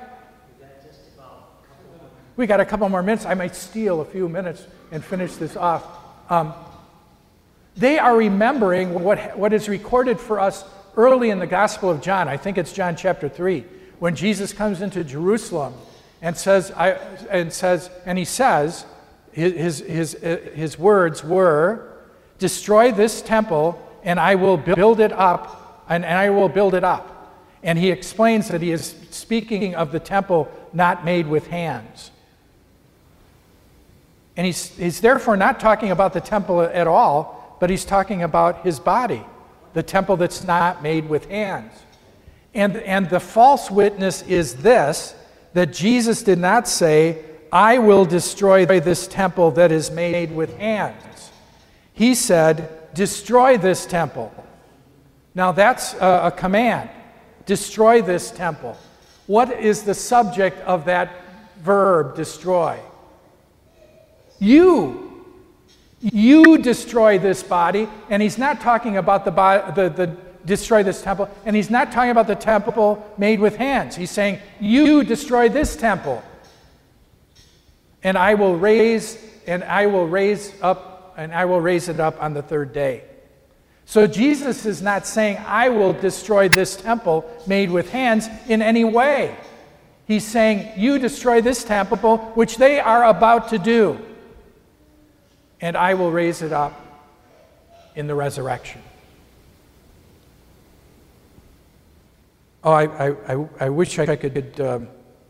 We got a couple more minutes. I might steal a few minutes and finish this off. Um, they are remembering what, what is recorded for us early in the Gospel of John. I think it's John chapter three, when Jesus comes into Jerusalem and says, I, and says, and he says, his, his, his words were, "Destroy this temple, and I will build it up, and, and I will build it up." And he explains that he is speaking of the temple not made with hands. And he's, he's therefore not talking about the temple at all, but he's talking about his body, the temple that's not made with hands. And, and the false witness is this, that Jesus did not say, "I will destroy this temple that is made with hands." He said, "Destroy this temple." Now that's a, a command. Destroy this temple. What is the subject of that verb, destroy? You. You destroy this body, and he's not talking about the, body, the, the destroy this temple, and he's not talking about the temple made with hands. He's saying, you destroy this temple, and I will raise, and I will raise up, and I will raise it up on the third day. So Jesus is not saying, I will destroy this temple made with hands in any way. He's saying, you destroy this temple, which they are about to do, and I will raise it up in the resurrection. Oh, I, I, I, I wish I could. Um,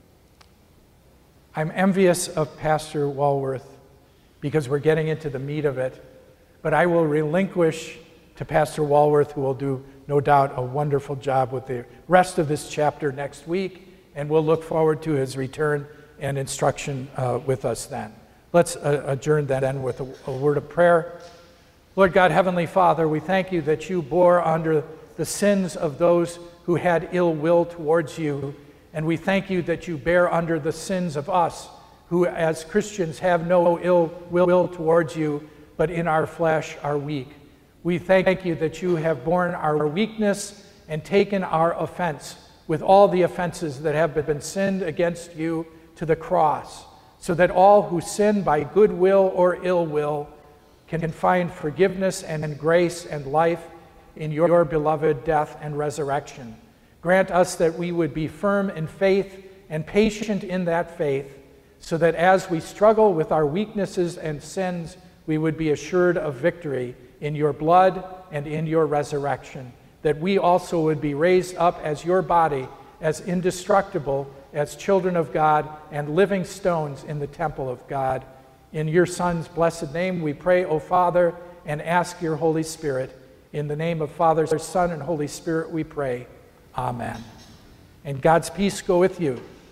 I'm envious of Pastor Walworth because we're getting into the meat of it, but I will relinquish to Pastor Walworth, who will do no doubt, a wonderful job with the rest of this chapter next week, and we'll look forward to his return and instruction uh, with us then. Let's uh, adjourn that end with a, a word of prayer. Lord God, Heavenly Father, we thank you that you bore under the sins of those who had ill will towards you, and we thank you that you bear under the sins of us who as Christians have no ill will towards you, but in our flesh are weak. We thank you that you have borne our weakness and taken our offense with all the offenses that have been sinned against you to the cross, so that all who sin by good will or ill will can find forgiveness and grace and life in your beloved death and resurrection. Grant us that we would be firm in faith and patient in that faith, so that as we struggle with our weaknesses and sins, we would be assured of victory in your blood and in your resurrection, that we also would be raised up as your body, as indestructible, as children of God, and living stones in the temple of God. In your Son's blessed name we pray, O Father, and ask your Holy Spirit. In the name of Father, Son, and Holy Spirit we pray. Amen. And God's peace go with you.